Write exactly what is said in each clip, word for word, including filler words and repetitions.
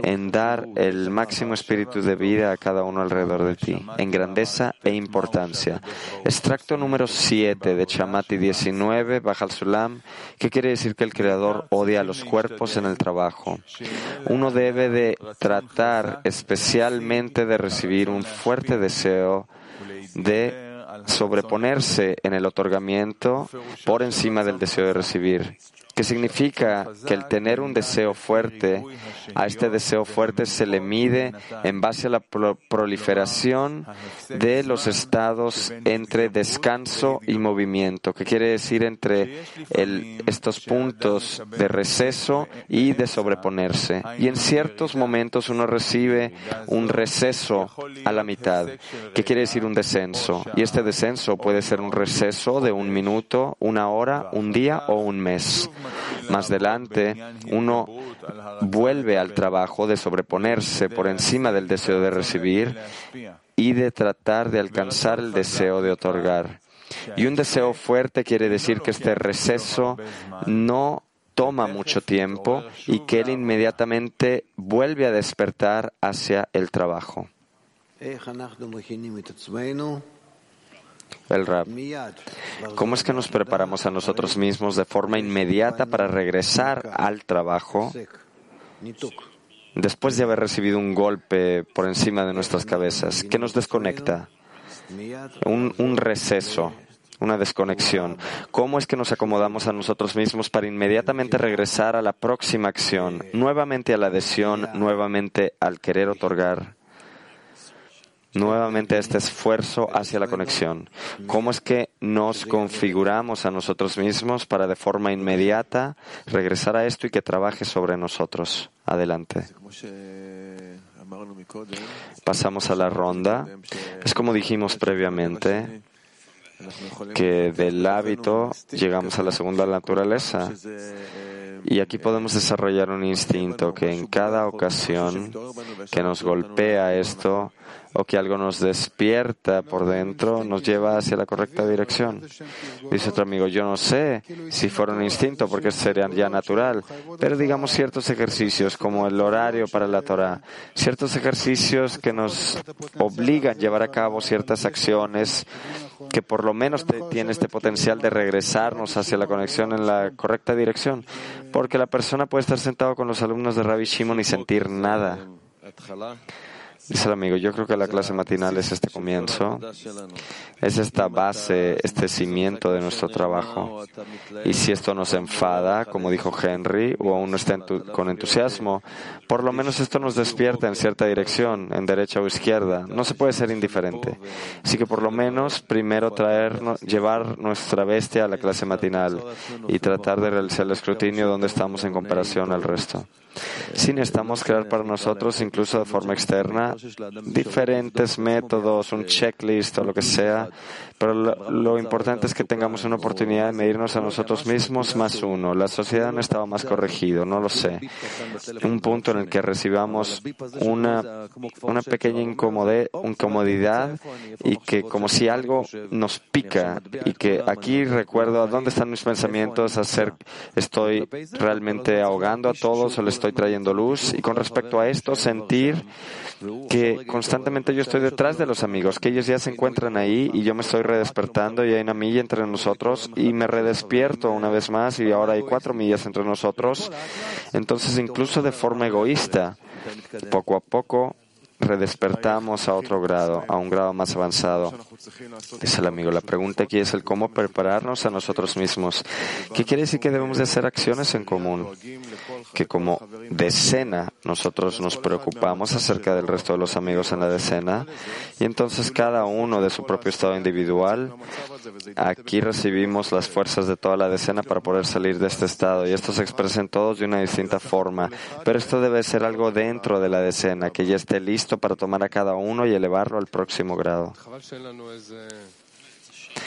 en dar el máximo espíritu de vida a cada uno alrededor de ti, en grandeza e importancia. Extracto número siete de Chamati diecinueve, Bajal Sulam, que quiere decir que el Creador odia a los cuerpos en el trabajo. Uno debe de tratar especialmente de recibir un fuerte deseo de sobreponerse en el otorgamiento por encima del deseo de recibir. Que significa que el tener un deseo fuerte, a este deseo fuerte se le mide en base a la pro- proliferación de los estados entre descanso y movimiento, que quiere decir entre el, estos puntos de receso y de sobreponerse. Y en ciertos momentos uno recibe un receso a la mitad, que quiere decir un descenso. Y este descenso puede ser un receso de un minuto, una hora, un día o un mes. Más adelante, uno vuelve al trabajo de sobreponerse por encima del deseo de recibir y de tratar de alcanzar el deseo de otorgar. Y un deseo fuerte quiere decir que este receso no toma mucho tiempo y que él inmediatamente vuelve a despertar hacia el trabajo. El Rab: ¿cómo es que nos preparamos a nosotros mismos de forma inmediata para regresar al trabajo después de haber recibido un golpe por encima de nuestras cabezas que nos desconecta? Un, un receso, una desconexión. ¿Cómo es que nos acomodamos a nosotros mismos para inmediatamente regresar a la próxima acción, nuevamente a la adhesión, nuevamente al querer otorgar, nuevamente a este esfuerzo hacia la conexión? ¿Cómo es que nos configuramos a nosotros mismos para de forma inmediata regresar a esto y que trabaje sobre nosotros? Adelante. Pasamos a la ronda. Es como dijimos previamente, que del hábito llegamos a la segunda naturaleza. Y aquí podemos desarrollar un instinto que en cada ocasión que nos golpea esto o que algo nos despierta por dentro, nos lleva hacia la correcta dirección. Dice otro amigo: yo no sé si fuera un instinto porque sería ya natural, pero digamos ciertos ejercicios como el horario para la Torah, ciertos ejercicios que nos obligan a llevar a cabo ciertas acciones que por lo menos te, tiene este potencial de regresarnos hacia la conexión en la correcta dirección, porque la persona puede estar sentado con los alumnos de Rabbi Shimon y sentir nada. Dice el amigo: yo creo que la clase matinal es este comienzo, es esta base, este cimiento de nuestro trabajo. Y si esto nos enfada, como dijo Henry, o aún no está entu- con entusiasmo, por lo menos esto nos despierta en cierta dirección, en derecha o izquierda. No se puede ser indiferente. Así que por lo menos primero traer, llevar nuestra bestia a la clase matinal y tratar de realizar el escrutinio donde estamos en comparación al resto. Si necesitamos crear para nosotros, incluso de forma externa, diferentes métodos, un checklist o lo que sea, pero lo, lo importante es que tengamos una oportunidad de medirnos a nosotros mismos más uno. La sociedad no estaba más corregido, no lo sé. Un punto en el que recibamos una, una pequeña incomode, incomodidad y que como si algo nos pica y que aquí recuerdo a dónde están mis pensamientos, hacer, estoy realmente ahogando a todos o le estoy trayendo luz, y con respecto a esto sentir que constantemente yo estoy detrás de los amigos, que ellos ya se encuentran ahí y yo me estoy redespertando y hay una milla entre nosotros y me redespierto una vez más y ahora hay cuatro millas entre nosotros. Entonces, incluso de forma egoísta, poco a poco redespertamos a otro grado, a un grado más avanzado. Dice el amigo: la pregunta aquí es el cómo prepararnos a nosotros mismos. ¿Qué quiere decir? Que debemos de hacer acciones en común, que como decena nosotros nos preocupamos acerca del resto de los amigos en la decena, y entonces cada uno de su propio estado individual, aquí recibimos las fuerzas de toda la decena para poder salir de este estado, y esto se expresa en todos de una distinta forma, pero esto debe ser algo dentro de la decena, que ya esté listo para tomar a cada uno y elevarlo al próximo grado.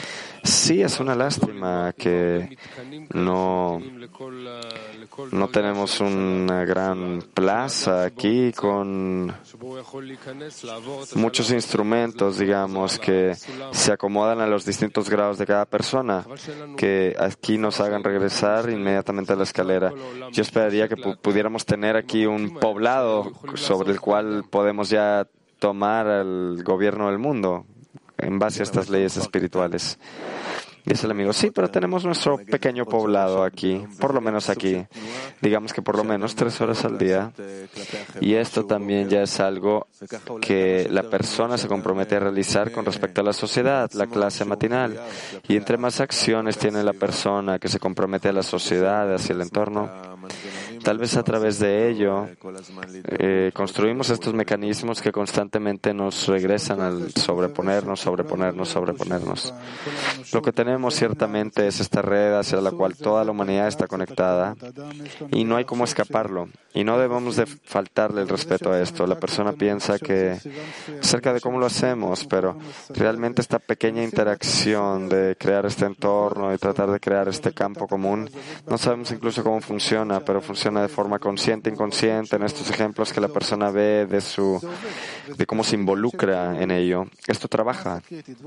Sí, es una lástima que no, no tenemos una gran plaza aquí con muchos instrumentos, digamos, que se acomodan a los distintos grados de cada persona, que aquí nos hagan regresar inmediatamente a la escalera. Yo esperaría que pu- pudiéramos tener aquí un poblado sobre el cual podemos ya tomar el gobierno del mundo en base a estas leyes espirituales. Dice el amigo, sí, pero tenemos nuestro pequeño poblado aquí, por lo menos aquí, digamos que por lo menos tres horas al día. Y esto también ya es algo que la persona se compromete a realizar con respecto a la sociedad, la clase matinal. Y entre más acciones tiene la persona que se compromete a la sociedad, hacia el entorno, tal vez a través de ello eh, construimos estos mecanismos que constantemente nos regresan al sobreponernos, sobreponernos, sobreponernos. Lo que tenemos ciertamente es esta red hacia la cual toda la humanidad está conectada y no hay cómo escaparlo. Y no debemos de faltarle el respeto a esto. La persona piensa que acerca de cómo lo hacemos, pero realmente esta pequeña interacción de crear este entorno y tratar de crear este campo común, no sabemos incluso cómo funciona, pero funciona de forma consciente e inconsciente en estos ejemplos que la persona ve de su de cómo se involucra en ello. Esto trabaja.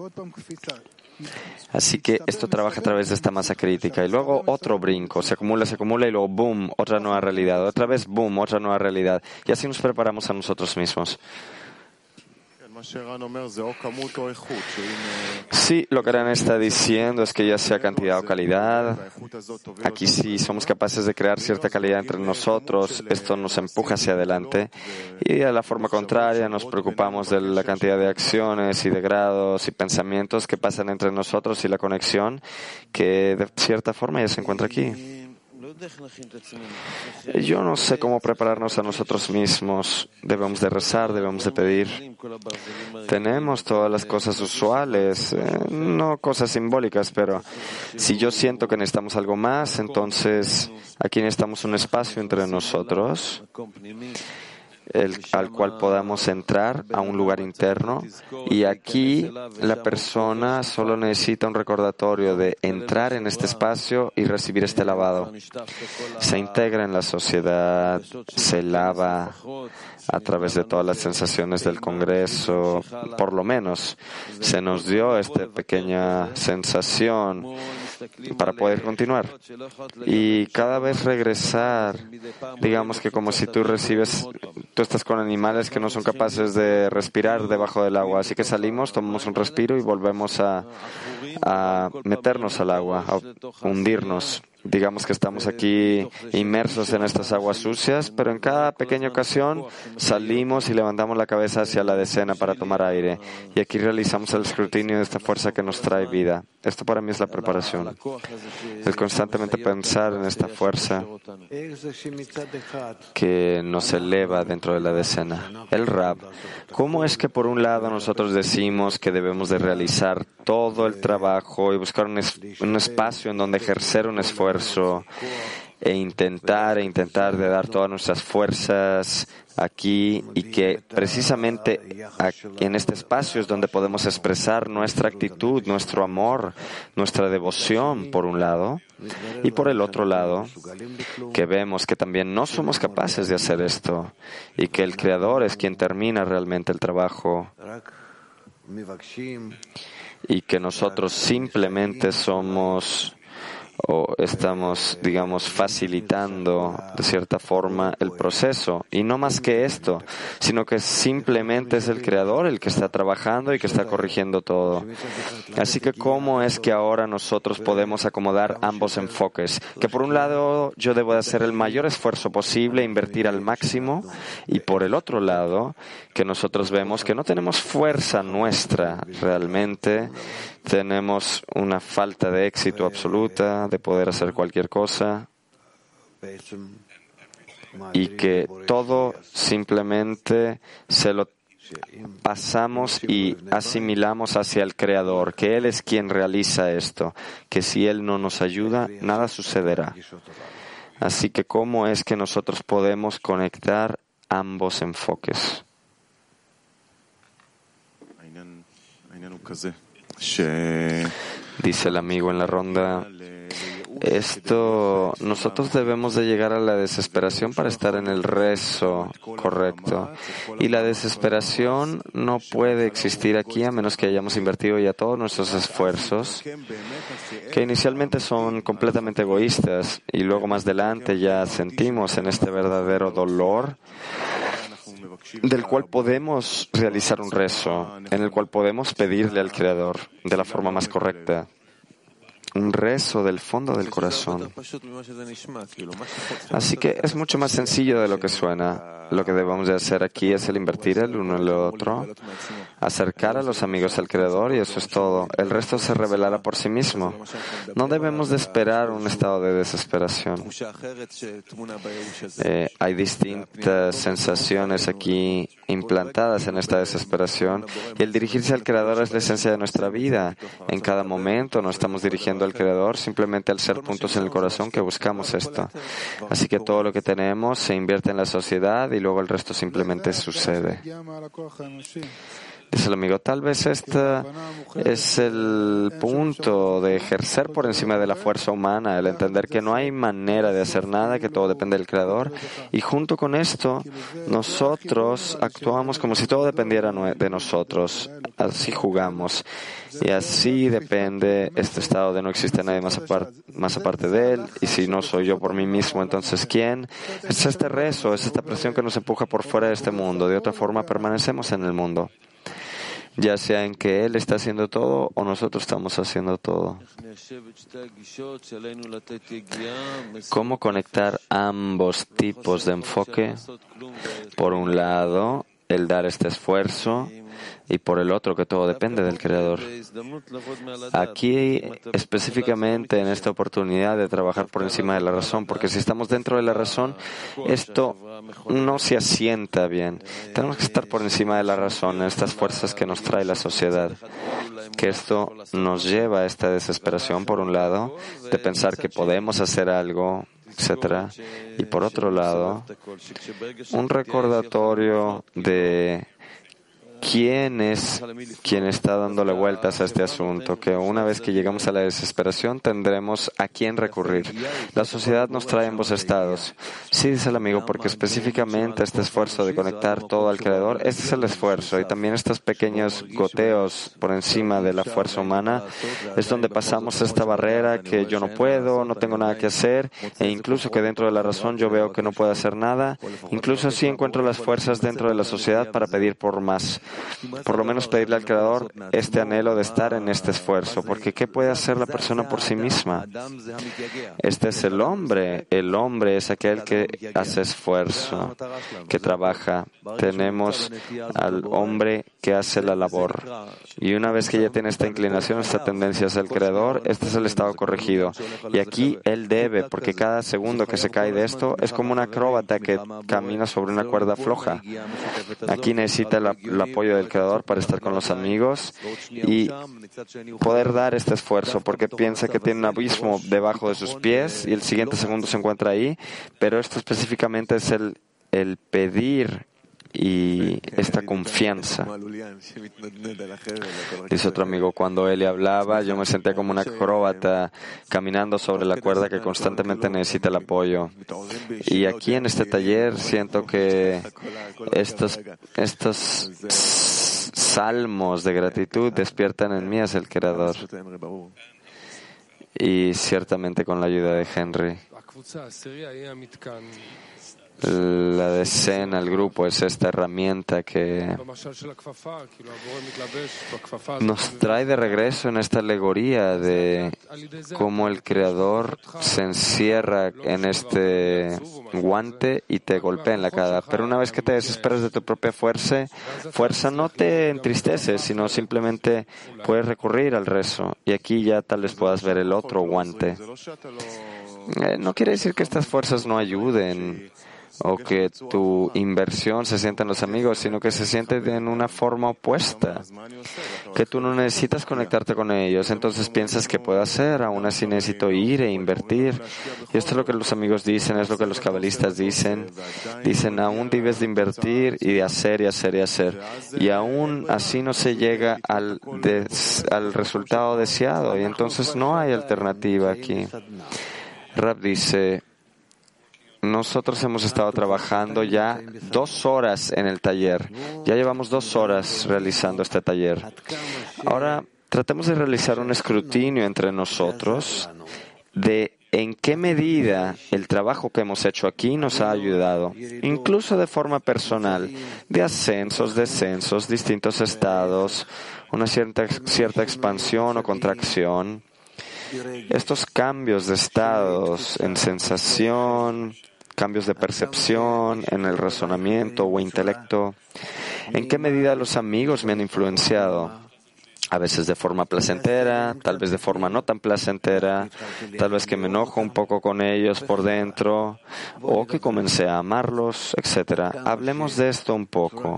Así que esto trabaja a través de esta masa crítica. Y luego otro brinco, se acumula, se acumula y luego boom, otra nueva realidad. Otra vez boom, otra nueva realidad. Y así nos preparamos a nosotros mismos. Sí, lo que Ran está diciendo es que ya sea cantidad o calidad, aquí sí somos capaces de crear cierta calidad entre nosotros, esto nos empuja hacia adelante, y de la forma contraria nos preocupamos de la cantidad de acciones y de grados y pensamientos que pasan entre nosotros y la conexión que de cierta forma ya se encuentra aquí. Yo no sé cómo prepararnos a nosotros mismos. Debemos de rezar, debemos de pedir. Tenemos todas las cosas usuales, eh, no cosas simbólicas, pero si yo siento que necesitamos algo más, entonces aquí necesitamos un espacio entre nosotros, el, al cual podamos entrar a un lugar interno, y aquí la persona solo necesita un recordatorio de entrar en este espacio y recibir este lavado. Se integra en la sociedad, se lava a través de todas las sensaciones del Congreso, por lo menos se nos dio esta pequeña sensación para poder continuar. Y cada vez regresar, digamos que como si tú recibes, tú estás con animales que no son capaces de respirar debajo del agua, así que salimos, tomamos un respiro y volvemos a, a meternos al agua, a hundirnos. Digamos que estamos aquí inmersos en estas aguas sucias, pero en cada pequeña ocasión salimos y levantamos la cabeza hacia la decena para tomar aire. Y aquí realizamos el escrutinio de esta fuerza que nos trae vida. Esto para mí es la preparación. El constantemente pensar en esta fuerza que nos eleva dentro de la decena. El Rab, ¿cómo es que por un lado nosotros decimos que debemos de realizar todo el trabajo y buscar un, es, un espacio en donde ejercer un esfuerzo e intentar, e intentar de dar todas nuestras fuerzas aquí, y que precisamente en este espacio es donde podemos expresar nuestra actitud, nuestro amor, nuestra devoción, por un lado, y por el otro lado, que vemos que también no somos capaces de hacer esto y que el Creador es quien termina realmente el trabajo y que nosotros simplemente somos o estamos, digamos, facilitando de cierta forma el proceso. Y no más que esto, sino que simplemente es el Creador el que está trabajando y que está corrigiendo todo. Así que, ¿cómo es que ahora nosotros podemos acomodar ambos enfoques? Que por un lado yo debo de hacer el mayor esfuerzo posible, invertir al máximo, y por el otro lado, que nosotros vemos que no tenemos fuerza nuestra realmente, tenemos una falta de éxito absoluta, de poder hacer cualquier cosa, y que todo simplemente se lo pasamos y asimilamos hacia el Creador, que Él es quien realiza esto, que si Él no nos ayuda, nada sucederá. Así que, ¿cómo es que nosotros podemos conectar ambos enfoques? Dice el amigo en la ronda, esto, nosotros debemos de llegar a la desesperación para estar en el rezo correcto. Y la desesperación no puede existir aquí a menos que hayamos invertido ya todos nuestros esfuerzos, que inicialmente son completamente egoístas, y luego más adelante ya sentimos en este verdadero dolor del cual podemos realizar un rezo, en el cual podemos pedirle al Creador de la forma más correcta. Un rezo del fondo del corazón. Así que es mucho más sencillo de lo que suena. Lo que debemos de hacer aquí es el invertir el uno en el otro, acercar a los amigos al Creador, y eso es todo. El resto se revelará por sí mismo. No debemos de esperar un estado de desesperación. Eh, hay distintas sensaciones aquí implantadas en esta desesperación, y el dirigirse al Creador es la esencia de nuestra vida. En cada momento no estamos dirigiendo al Creador simplemente al ser puntos en el corazón que buscamos esto. Así que todo lo que tenemos se invierte en la sociedad y luego el resto simplemente sucede. Dice el amigo, tal vez este es el punto de ejercer por encima de la fuerza humana, el entender que no hay manera de hacer nada, que todo depende del Creador, y junto con esto nosotros actuamos como si todo dependiera de nosotros, así jugamos, y así depende este estado de no existe nadie más, apar- más aparte de él, y si no soy yo por mí mismo, entonces ¿quién? Es este rezo, es esta presión que nos empuja por fuera de este mundo, de otra forma permanecemos en el mundo, ya sea en que Él está haciendo todo o nosotros estamos haciendo todo. ¿Cómo conectar ambos tipos de enfoque? Por un lado, el dar este esfuerzo, y por el otro, que todo depende del Creador. Aquí, específicamente en esta oportunidad de trabajar por encima de la razón, porque si estamos dentro de la razón, esto no se asienta bien. Tenemos que estar por encima de la razón, en estas fuerzas que nos trae la sociedad. Que esto nos lleva a esta desesperación, por un lado, de pensar que podemos hacer algo, etcétera, y por otro lado, un recordatorio de quién es quien está dándole vueltas a este asunto, que una vez que llegamos a la desesperación tendremos a quién recurrir. La sociedad nos trae ambos estados. Sí, dice el amigo, porque específicamente este esfuerzo de conectar todo al Creador, este es el esfuerzo, y también estos pequeños goteos por encima de la fuerza humana es donde pasamos esta barrera que yo no puedo, no tengo nada que hacer, e incluso que dentro de la razón yo veo que no puedo hacer nada, incluso así encuentro las fuerzas dentro de la sociedad para pedir por más. Por lo menos pedirle al Creador este anhelo de estar en este esfuerzo, porque ¿qué puede hacer la persona por sí misma? Este es el hombre. El hombre es aquel que hace esfuerzo, que trabaja. Tenemos al hombre que hace la labor. Y una vez que ya tiene esta inclinación, esta tendencia hacia el Creador, este es el estado corregido. Y aquí él debe, porque cada segundo que se cae de esto es como un acróbata que camina sobre una cuerda floja. Aquí necesita el, el apoyo del Creador para estar con los amigos y poder dar este esfuerzo, porque piensa que tiene un abismo debajo de sus pies y el siguiente segundo se encuentra ahí, pero esto específicamente es el, el pedir y esta confianza. Dice otro amigo, cuando él le hablaba, yo me sentía como una acróbata caminando sobre la cuerda que constantemente necesita el apoyo. Y aquí en este taller siento que estos, estos salmos de gratitud despiertan en mí hacia el Creador. Y ciertamente con la ayuda de Henry. La decena, el grupo, es esta herramienta que nos trae de regreso en esta alegoría de cómo el Creador se encierra en este guante y te golpea en la cara. Pero una vez que te desesperas de tu propia fuerza, fuerza no te entristeces, sino simplemente puedes recurrir al rezo. Y aquí ya tal vez puedas ver el otro guante. Eh, no quiere decir que estas fuerzas no ayuden. o que tu inversión se sienta en los amigos, sino que se siente en una forma opuesta, que tú no necesitas conectarte con ellos, entonces piensas que puedo hacer, aún así necesito ir e invertir. Y esto es lo que los amigos dicen, es lo que los cabalistas dicen. Dicen, aún debes de invertir y de hacer y hacer y hacer. Y aún así no se llega al, des, al resultado deseado, y entonces no hay alternativa aquí. Rab dice, nosotros hemos estado trabajando ya dos horas en el taller. Ya llevamos dos horas realizando este taller. Ahora tratemos de realizar un escrutinio entre nosotros de en qué medida el trabajo que hemos hecho aquí nos ha ayudado, incluso de forma personal, de ascensos, descensos, distintos estados, una cierta, cierta expansión o contracción. Estos cambios de estados en sensación, cambios de percepción, en el razonamiento o intelecto, ¿en qué medida los amigos me han influenciado? A veces de forma placentera, tal vez de forma no tan placentera, tal vez que me enojo un poco con ellos por dentro, o que comencé a amarlos, etcétera. Hablemos de esto un poco.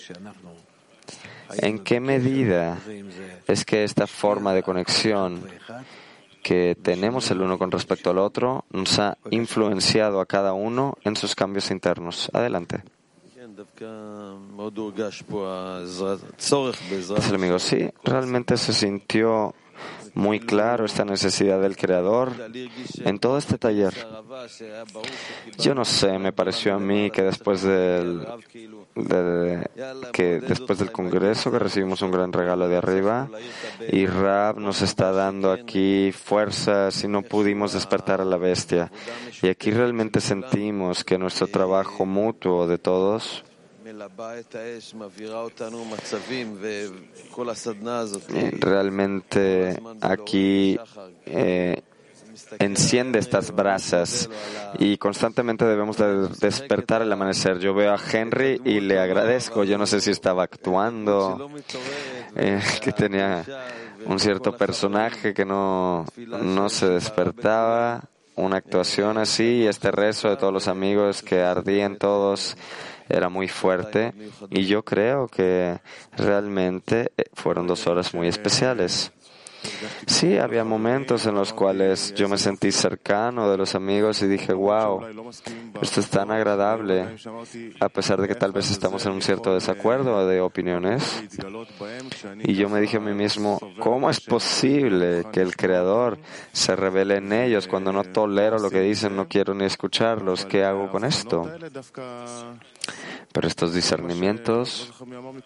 ¿En qué medida es que esta forma de conexión que tenemos el uno con respecto al otro nos ha influenciado a cada uno en sus cambios internos? Adelante. Pues el amigo, sí, realmente se sintió muy claro esta necesidad del Creador en todo este taller. Yo no sé, me pareció a mí que después del, de, que después del congreso que recibimos un gran regalo de arriba y Rab nos está dando aquí fuerzas y no pudimos despertar a la bestia. Y aquí realmente sentimos que nuestro trabajo mutuo de todos realmente aquí eh, enciende estas brasas y constantemente debemos de despertar el amanecer. Yo veo a Henry y le agradezco. Yo no sé si estaba actuando, eh, que tenía un cierto personaje que no, no se despertaba, una actuación así, y este rezo de todos los amigos que ardían todos era muy fuerte, y yo creo que realmente fueron dos horas muy especiales. Sí, había momentos en los cuales yo me sentí cercano de los amigos y dije, wow, esto es tan agradable, a pesar de que tal vez estamos en un cierto desacuerdo de opiniones. Y yo me dije a mí mismo, ¿cómo es posible que el Creador se revele en ellos cuando no tolero lo que dicen, no quiero ni escucharlos? ¿Qué hago con esto? Pero estos discernimientos,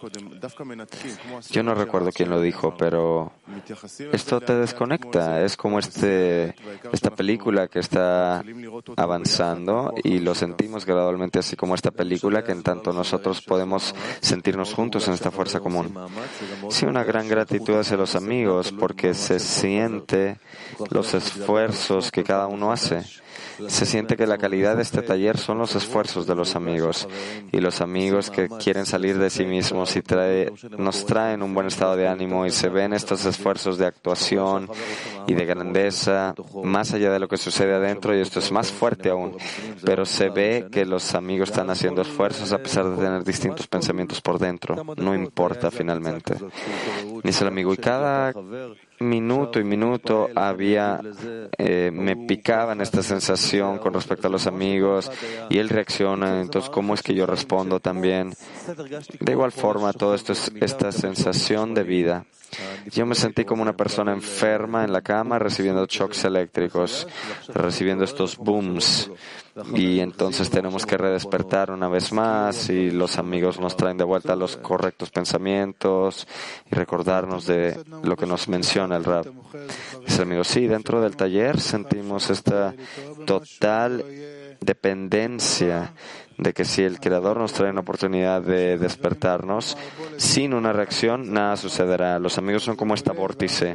yo no recuerdo quién lo dijo, pero esto te desconecta. Es como este, esta película que está avanzando y lo sentimos gradualmente así como esta película, que en tanto nosotros podemos sentirnos juntos en esta fuerza común. Sí, una gran gratitud hacia los amigos porque se siente los esfuerzos que cada uno hace. Se siente que la calidad de este taller son los esfuerzos de los amigos, y los amigos que quieren salir de sí mismos y trae, nos traen un buen estado de ánimo, y se ven estos esfuerzos de actuación y de grandeza más allá de lo que sucede adentro, y esto es más fuerte aún, pero se ve que los amigos están haciendo esfuerzos a pesar de tener distintos pensamientos por dentro. No importa finalmente. Dice el amigo, y cada minuto y minuto había, eh, me picaba en esta sensación con respecto a los amigos, y él reacciona, entonces ¿cómo es que yo respondo también? De igual forma, todo esto es esta sensación de vida. Yo me sentí como una persona enferma en la cama recibiendo shocks eléctricos, recibiendo estos booms, y entonces tenemos que redespertar una vez más, y los amigos nos traen de vuelta los correctos pensamientos y recordarnos de lo que nos menciona el Rab. Dice el amigo, sí, dentro del taller sentimos esta total dependencia de que si el Creador nos trae una oportunidad de despertarnos, sin una reacción, nada sucederá. Los amigos son como esta vórtice.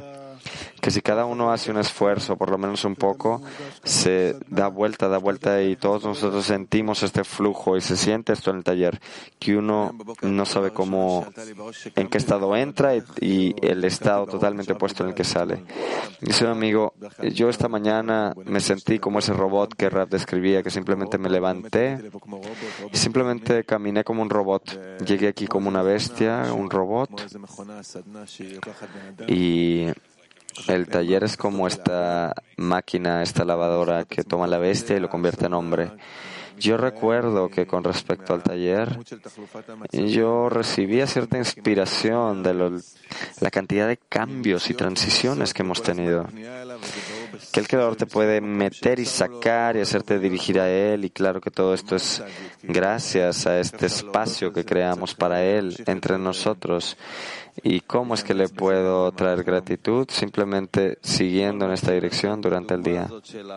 que si cada uno hace un esfuerzo, por lo menos un poco, se da vuelta, da vuelta y todos nosotros sentimos este flujo y se siente esto en el taller, que uno no sabe cómo, en qué estado entra y, y el estado totalmente opuesto en el que sale. Dice un amigo, yo esta mañana me sentí como ese robot que Rab describía, que simplemente me levanté y simplemente caminé como un robot. Llegué aquí como una bestia, un robot, y el taller es como esta máquina, esta lavadora que toma la bestia y lo convierte en hombre. Yo recuerdo que con respecto al taller, yo recibía cierta inspiración de lo, la cantidad de cambios y transiciones que hemos tenido. Que el Creador te puede meter y sacar y hacerte dirigir a Él, y claro que todo esto es gracias a este espacio que creamos para Él, entre nosotros. ¿Y cómo es que le puedo traer gratitud? Simplemente siguiendo en esta dirección durante el día.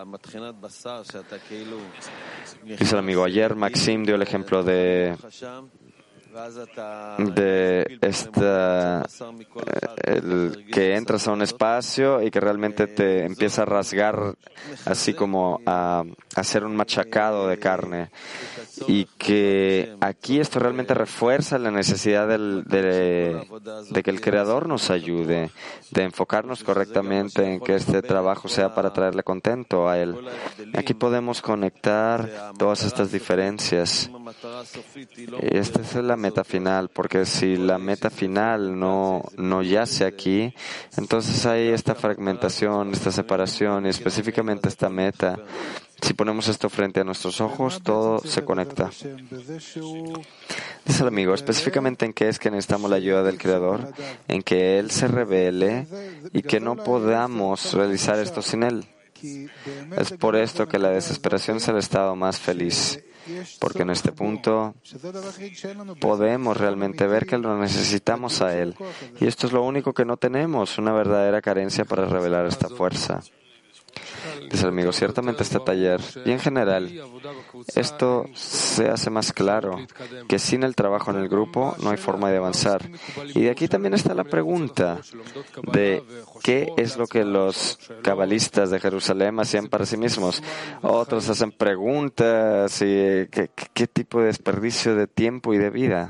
Dice el amigo, ayer Maxim dio el ejemplo de de esta el que entras a un espacio y que realmente te empieza a rasgar, así como a, a hacer un machacado de carne, y que aquí esto realmente refuerza la necesidad del, de, de que el Creador nos ayude, de enfocarnos correctamente en que este trabajo sea para traerle contento a Él. Aquí podemos conectar todas estas diferencias. Esta es la meta final, porque si la meta final no, no yace aquí, entonces hay esta fragmentación, esta separación, y específicamente esta meta. Si ponemos esto frente a nuestros ojos, todo se conecta. Dice el amigo, específicamente en qué es que necesitamos la ayuda del Creador, en que Él se revele y que no podamos realizar esto sin Él. Es por esto que la desesperación es el estado más feliz, porque en este punto podemos realmente ver que lo necesitamos a Él. Y esto es lo único que no tenemos, una verdadera carencia para revelar esta fuerza. Dice el amigo, ciertamente este taller, y en general, esto se hace más claro, que sin el trabajo en el grupo no hay forma de avanzar. Y de aquí también está la pregunta de qué es lo que los cabalistas de Jerusalén hacían para sí mismos. Otros hacen preguntas y qué, qué tipo de desperdicio de tiempo y de vida.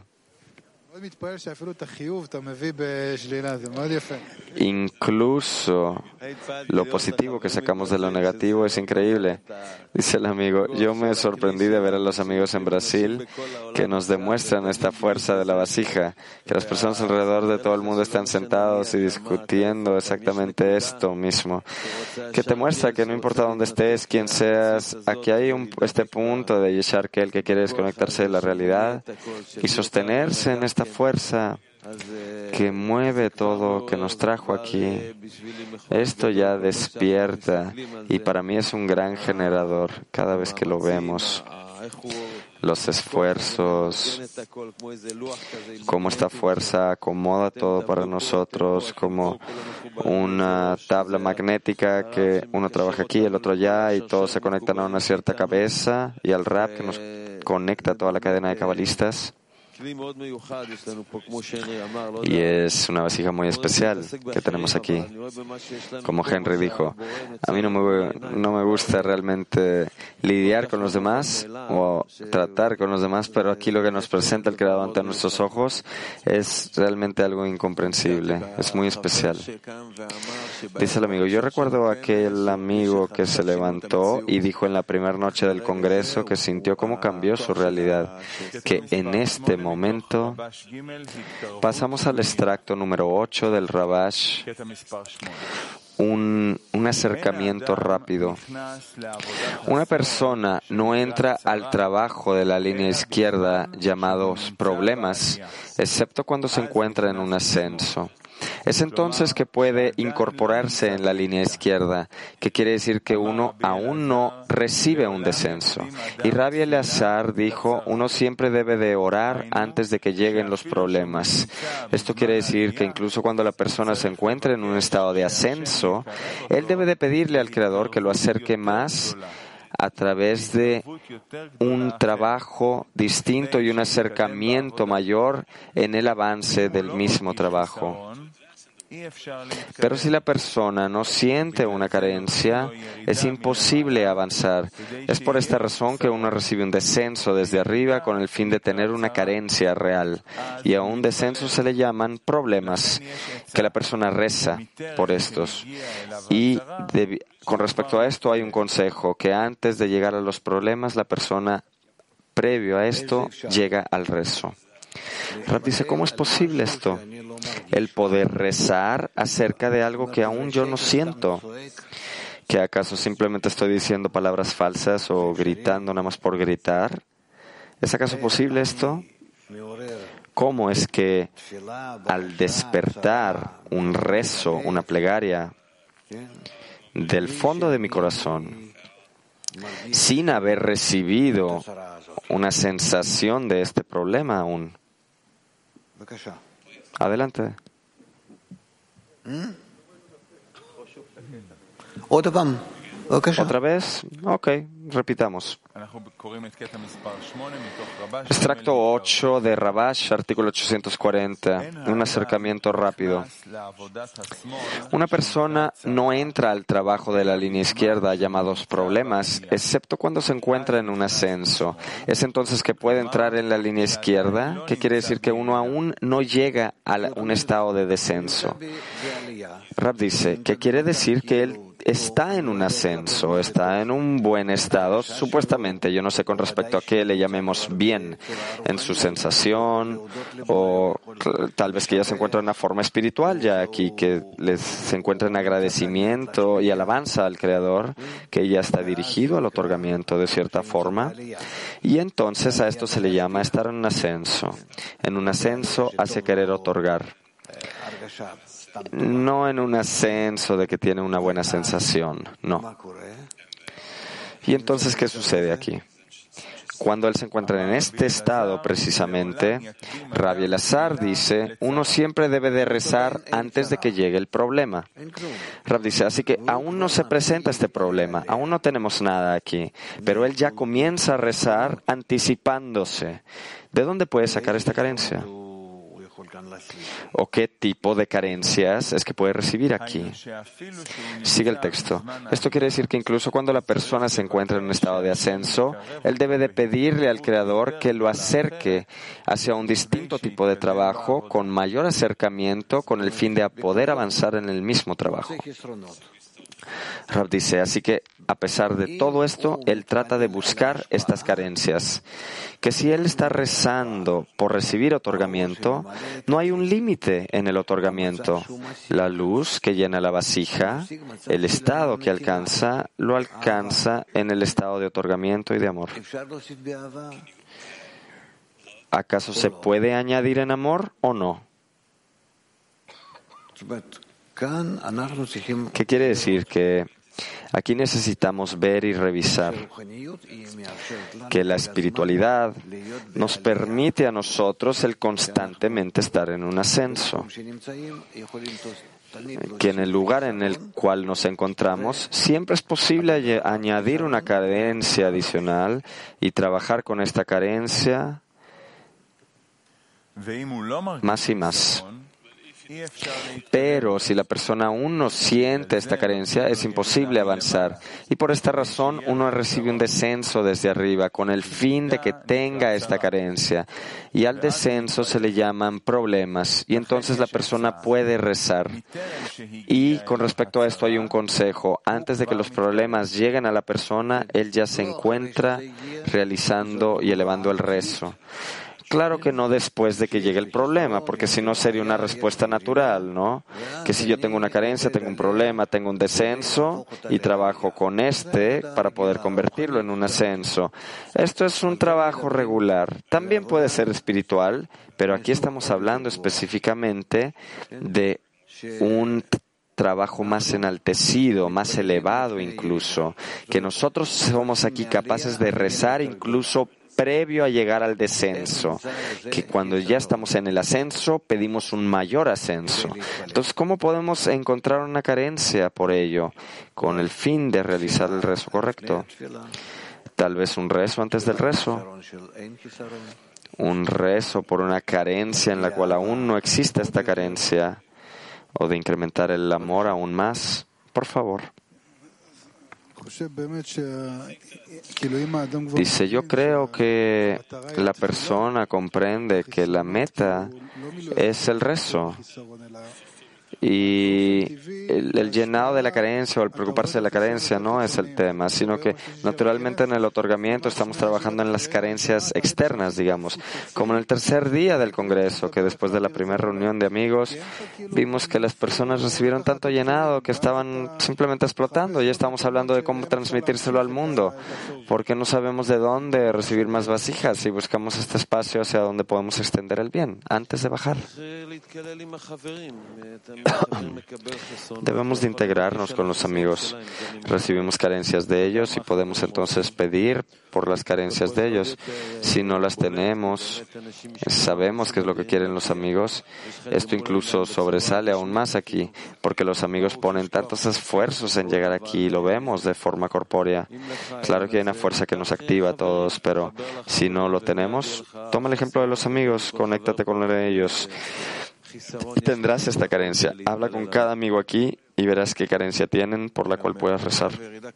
Incluso lo positivo que sacamos de lo negativo es increíble. Dice el amigo, yo me sorprendí de ver a los amigos en Brasil que nos demuestran esta fuerza de la vasija, que las personas alrededor de todo el mundo están sentados y discutiendo exactamente esto mismo, que te muestra que no importa dónde estés, quién seas, aquí hay un, este punto de Yeshar, que el que quiere desconectarse de la realidad y sostenerse en esta fuerza que mueve todo, que nos trajo aquí. Esto ya despierta y para mí es un gran generador cada vez que lo vemos. Los esfuerzos, cómo esta fuerza acomoda todo para nosotros, como una tabla magnética que uno trabaja aquí, el otro allá, y todos se conectan a una cierta cabeza y al Rab que nos conecta a toda la cadena de cabalistas. Y es una vasija muy especial que tenemos aquí. Como Henry dijo, a mí no me, no me gusta realmente lidiar con los demás o tratar con los demás, pero aquí lo que nos presenta el Creador ante nuestros ojos es realmente algo incomprensible, es muy especial. Dice el amigo, yo recuerdo a aquel amigo que se levantó y dijo en la primera noche del Congreso que sintió cómo cambió su realidad, que en este momento pasamos al extracto número ocho del Rabash, un, un acercamiento rápido. Una persona no entra al trabajo de la línea izquierda llamados problemas, excepto cuando se encuentra en un ascenso. Es entonces que puede incorporarse en la línea izquierda, que quiere decir que uno aún no recibe un descenso. Y Rabbi Eleazar dijo, uno siempre debe de orar antes de que lleguen los problemas. Esto quiere decir que incluso cuando la persona se encuentre en un estado de ascenso, él debe de pedirle al Creador que lo acerque más a través de un trabajo distinto y un acercamiento mayor en el avance del mismo trabajo. Pero si la persona no siente una carencia, es imposible avanzar. Es por esta razón que uno recibe un descenso desde arriba con el fin de tener una carencia real. Y a un descenso se le llaman problemas, que la persona reza por estos. Y de, con respecto a esto hay un consejo, que antes de llegar a los problemas, la persona, previo a esto, llega al rezo. Rab dice, ¿cómo es posible esto? El poder rezar acerca de algo que aún yo no siento. ¿Que acaso simplemente estoy diciendo palabras falsas o gritando nada más por gritar? ¿Es acaso posible esto? ¿Cómo es que al despertar un rezo, una plegaria del fondo de mi corazón, sin haber recibido una sensación de este problema aún? Adelante. ¿Otra vez? Ok, repitamos. Extracto ocho de Rabash, artículo ochocientos cuarenta. Un acercamiento rápido. Una persona no entra al trabajo de la línea izquierda llamados problemas, excepto cuando se encuentra en un ascenso. ¿Es entonces que puede entrar en la línea izquierda? ¿Qué quiere decir? Que uno aún no llega a un estado de descenso. Rab dice, ¿qué quiere decir? Que él está en un ascenso, está en un buen estado, supuestamente. Yo no sé con respecto a qué le llamemos bien en su sensación, o tal vez que ya se encuentra en una forma espiritual ya aquí, que les, se encuentra en agradecimiento y alabanza al Creador, que ya está dirigido al otorgamiento de cierta forma. Y entonces a esto se le llama estar en un ascenso, en un ascenso hacia querer otorgar. No en un ascenso de que tiene una buena sensación, no. ¿Y entonces qué sucede aquí? Cuando él se encuentra en este estado, precisamente, Rabbi Elazar dice, uno siempre debe de rezar antes de que llegue el problema. Rab dice, así que aún no se presenta este problema, aún no tenemos nada aquí, pero él ya comienza a rezar anticipándose. ¿De dónde puede sacar esta carencia? ¿O qué tipo de carencias es que puede recibir aquí? Sigue el texto. Esto quiere decir que incluso cuando la persona se encuentra en un estado de ascenso, él debe de pedirle al Creador que lo acerque hacia un distinto tipo de trabajo con mayor acercamiento con el fin de poder avanzar en el mismo trabajo. Rab dice, así que a pesar de todo esto, él trata de buscar estas carencias. Que si él está rezando por recibir otorgamiento, no hay un límite en el otorgamiento. La luz que llena la vasija, el estado que alcanza, lo alcanza en el estado de otorgamiento y de amor. ¿Acaso se puede añadir en amor o no? ¿Qué quiere decir? Que aquí necesitamos ver y revisar que la espiritualidad nos permite a nosotros el constantemente estar en un ascenso, que en el lugar en el cual nos encontramos siempre es posible añadir una carencia adicional y trabajar con esta carencia más y más. Pero si la persona aún no siente esta carencia, es imposible avanzar. Y por esta razón uno recibe un descenso desde arriba con el fin de que tenga esta carencia. Y al descenso se le llaman problemas. Y entonces la persona puede rezar. Y con respecto a esto hay un consejo. Antes de que los problemas lleguen a la persona, él ya se encuentra realizando y elevando el rezo. Claro que no después de que llegue el problema, porque si no sería una respuesta natural, ¿no? Que si yo tengo una carencia, tengo un problema, tengo un descenso y trabajo con este para poder convertirlo en un ascenso. Esto es un trabajo regular. También puede ser espiritual, pero aquí estamos hablando específicamente de un trabajo más enaltecido, más elevado incluso, que nosotros somos aquí capaces de rezar incluso previo a llegar al descenso, que cuando ya estamos en el ascenso pedimos un mayor ascenso. Entonces, ¿cómo podemos encontrar una carencia por ello? Con el fin de realizar el rezo correcto. Tal vez un rezo antes del rezo. Un rezo por una carencia en la cual aún no existe esta carencia. o de incrementar el amor aún más, por favor. Dice, yo creo que la persona comprende que la meta es el rezo. Y el, el llenado de la carencia o el preocuparse de la carencia no es el tema, sino que naturalmente en el otorgamiento estamos trabajando en las carencias externas, digamos. Como en el tercer día del Congreso, que después de la primera reunión de amigos, vimos que las personas recibieron tanto llenado que estaban simplemente explotando. Ya estamos hablando de cómo transmitírselo al mundo, porque no sabemos de dónde recibir más vasijas y buscamos este espacio hacia donde podemos extender el bien antes de bajar. Debemos de integrarnos con los amigos. Recibimos carencias de ellos y podemos entonces pedir por las carencias de ellos. Si no las tenemos, sabemos qué es lo que quieren los amigos. Esto incluso sobresale aún más aquí, porque los amigos ponen tantos esfuerzos en llegar aquí y lo vemos de forma corpórea. Claro que hay una fuerza que nos activa a todos, pero si no lo tenemos, toma el ejemplo de los amigos, conéctate con ellos. Y tendrás esta carencia. Habla con cada amigo aquí y verás qué carencia tienen por la cual puedas rezar.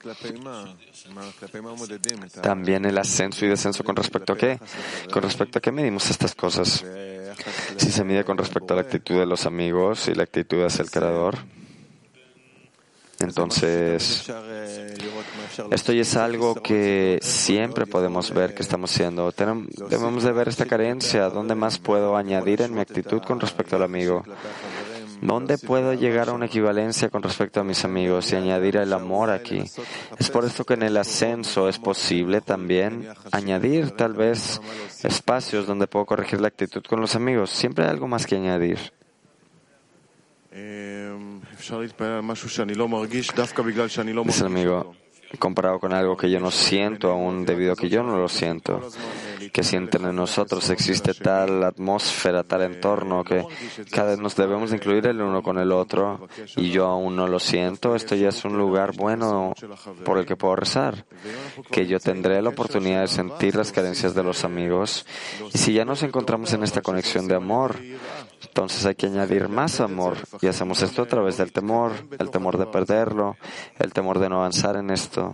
También el ascenso y descenso, ¿con respecto a qué? ¿Con respecto a qué medimos estas cosas? Si se mide con respecto a la actitud de los amigos y la actitud hacia el Creador, entonces esto ya es algo que siempre podemos ver que estamos haciendo. Tenemos, debemos de ver esta carencia. ¿Dónde más puedo añadir en mi actitud con respecto al amigo? ¿Dónde puedo llegar a una equivalencia con respecto a mis amigos y añadir el amor aquí? Es por esto que en el ascenso es posible también añadir tal vez espacios donde puedo corregir la actitud con los amigos. Siempre hay algo más que añadir. Dice el amigo, comparado con algo que yo no siento aún debido a que yo no lo siento, que sienten en nosotros, existe tal atmósfera, tal entorno que cada vez nos debemos de incluir el uno con el otro y yo aún no lo siento. Esto ya es un lugar bueno por el que puedo rezar, que yo tendré la oportunidad de sentir las carencias de los amigos, y si ya nos encontramos en esta conexión de amor, entonces hay que añadir más amor, y hacemos esto a través del temor, el temor de perderlo, el temor de no avanzar en esto.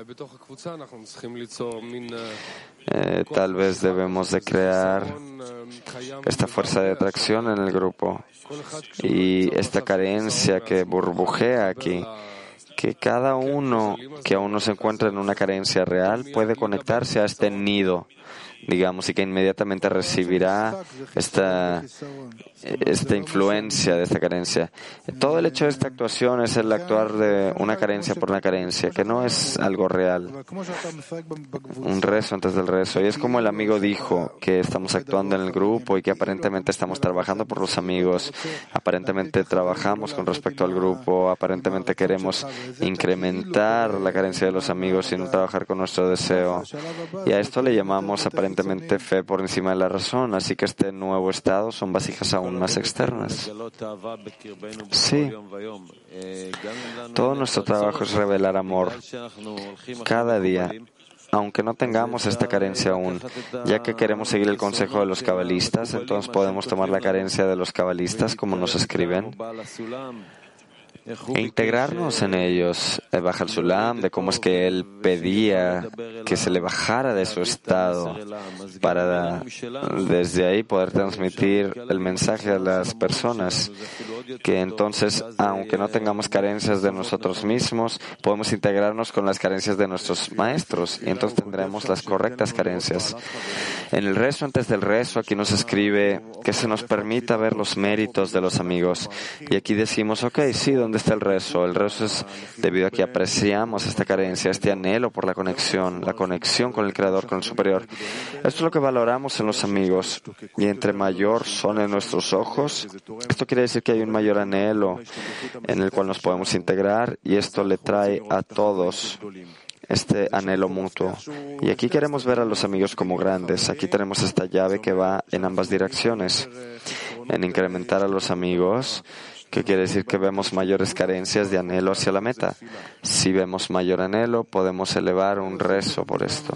Eh, tal vez debemos de crear esta fuerza de atracción en el grupo y esta carencia que burbujea aquí, que cada uno que aún no se encuentra en una carencia real puede conectarse a este nido, digamos, y que inmediatamente recibirá esta, esta influencia de esta carencia. Todo el hecho de esta actuación es el actuar de una carencia por una carencia, que no es algo real. Un rezo antes del rezo. Y es como el amigo dijo, que estamos actuando en el grupo y que aparentemente estamos trabajando por los amigos, aparentemente trabajamos con respecto al grupo, aparentemente queremos incrementar la carencia de los amigos y no trabajar con nuestro deseo. Y a esto le llamamos aparentemente fe por encima de la razón, así que este nuevo estado son vasijas aún más externas. Sí, todo nuestro trabajo es revelar amor cada día, aunque no tengamos esta carencia aún. Ya que queremos seguir el consejo de los cabalistas, entonces podemos tomar la carencia de los cabalistas, como nos escriben, e integrarnos en ellos. El Baja el Sulam, de cómo es que él pedía que se le bajara de su estado para desde ahí poder transmitir el mensaje a las personas, que entonces, aunque no tengamos carencias de nosotros mismos, podemos integrarnos con las carencias de nuestros maestros y entonces tendremos las correctas carencias. En el rezo antes del rezo, aquí nos escribe que se nos permita ver los méritos de los amigos, y aquí decimos, ok, sí, ¿dónde está el rezo? El rezo es debido a que apreciamos esta carencia, este anhelo por la conexión, la conexión con el Creador, con el Superior. Esto es lo que valoramos en los amigos, y entre mayor son en nuestros ojos, esto quiere decir que hay un mayor anhelo en el cual nos podemos integrar, y esto le trae a todos este anhelo mutuo. Y aquí queremos ver a los amigos como grandes. Aquí tenemos esta llave que va en ambas direcciones. En incrementar a los amigos, que quiere decir que vemos mayores carencias de anhelo hacia la meta. Si vemos mayor anhelo, podemos elevar un rezo por esto.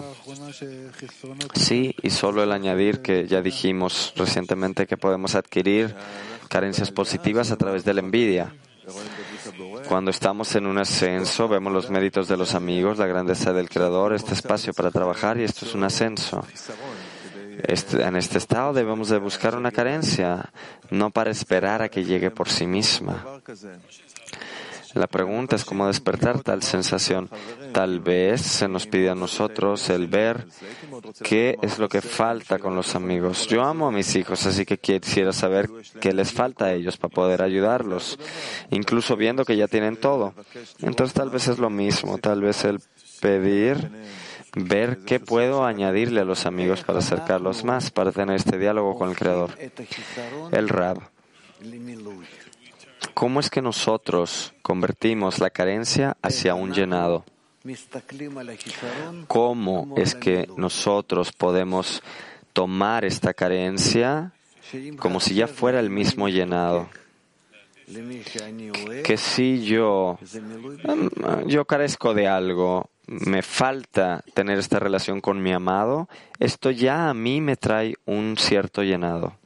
Sí, y solo el añadir que ya dijimos recientemente que podemos adquirir carencias positivas a través de la envidia. Cuando estamos en un ascenso, vemos los méritos de los amigos, la grandeza del Creador, este espacio para trabajar, y esto es un ascenso. Este, en este estado debemos de buscar una carencia, no para esperar a que llegue por sí misma. La pregunta es cómo despertar tal sensación. Tal vez se nos pide a nosotros el ver qué es lo que falta con los amigos. Yo amo a mis hijos, así que quisiera saber qué les falta a ellos para poder ayudarlos, incluso viendo que ya tienen todo. Entonces tal vez es lo mismo, tal vez el pedir, ver qué puedo añadirle a los amigos para acercarlos más, para tener este diálogo con el Creador. El Rab. ¿Cómo es que nosotros convertimos la carencia hacia un llenado? ¿Cómo es que nosotros podemos tomar esta carencia como si ya fuera el mismo llenado? Que si yo, yo carezco de algo, me falta tener esta relación con mi amado, esto ya a mí me trae un cierto llenado.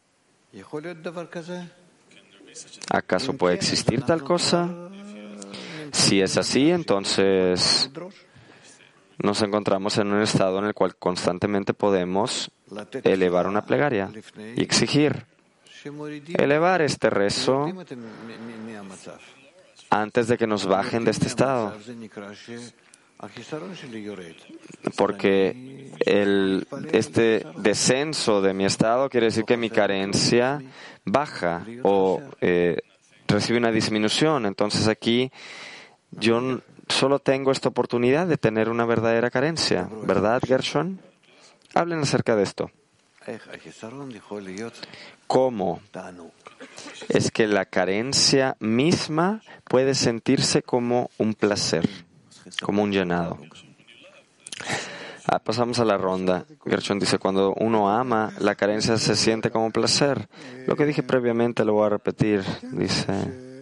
¿Acaso puede existir tal cosa? Si es así, entonces nos encontramos en un estado en el cual constantemente podemos elevar una plegaria y exigir, elevar este rezo antes de que nos bajen de este estado. Porque el, este descenso de mi estado quiere decir que mi carencia baja o eh, recibe una disminución. Entonces aquí yo solo tengo esta oportunidad de tener una verdadera carencia. ¿Verdad, Gershon? Hablen acerca de esto. ¿Cómo es que la carencia misma puede sentirse como un placer, como un llenado? Ah, pasamos a la ronda. Gershon dice, cuando uno ama, la carencia se siente como placer. Lo que dije previamente lo voy a repetir. Dice,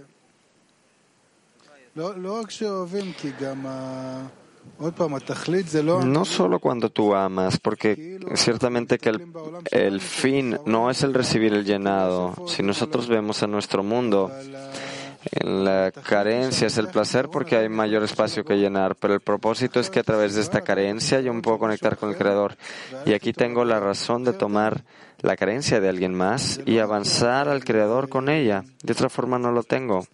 no solo cuando tú amas, porque ciertamente que el, el fin no es el recibir el llenado. Si nosotros vemos en nuestro mundo, en la carencia es el placer porque hay mayor espacio que llenar, pero el propósito es que a través de esta carencia yo me puedo conectar con el Creador. Y aquí tengo la razón de tomar la carencia de alguien más y avanzar al Creador con ella. De otra forma no lo tengo.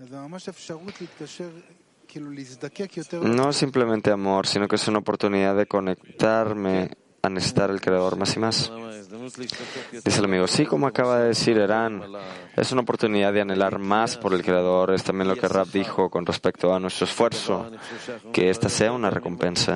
No es simplemente amor, sino que es una oportunidad de conectarme a necesitar el Creador más y más. Dice el amigo, sí, como acaba de decir Eran, es una oportunidad de anhelar más por el Creador. Es también lo que Rab dijo con respecto a nuestro esfuerzo, que esta sea una recompensa.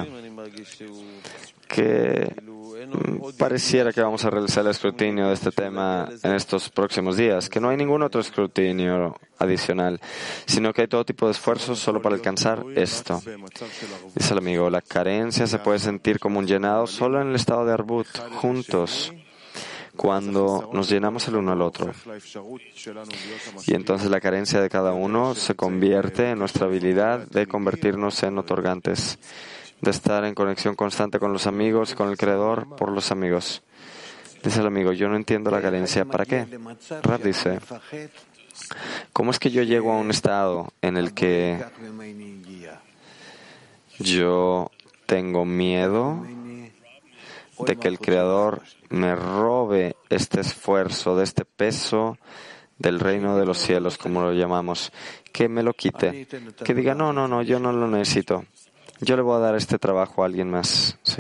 Que pareciera que vamos a realizar el escrutinio de este tema en estos próximos días, que no hay ningún otro escrutinio adicional, sino que hay todo tipo de esfuerzos solo para alcanzar esto. Dice el amigo, la carencia se puede sentir como un llenado solo en el estado de Arbut, juntos, cuando nos llenamos el uno al otro. Y entonces la carencia de cada uno se convierte en nuestra habilidad de convertirnos en otorgantes, de estar en conexión constante con los amigos, con el Creador, por los amigos. Dice el amigo, yo no entiendo la carencia. ¿Para qué? Rab dice, ¿cómo es que yo llego a un estado en el que yo tengo miedo de que el Creador me robe este esfuerzo, de este peso del reino de los cielos, como lo llamamos, que me lo quite, que diga, no, no, no, yo no lo necesito. Yo le voy a dar este trabajo a alguien más, ¿sí?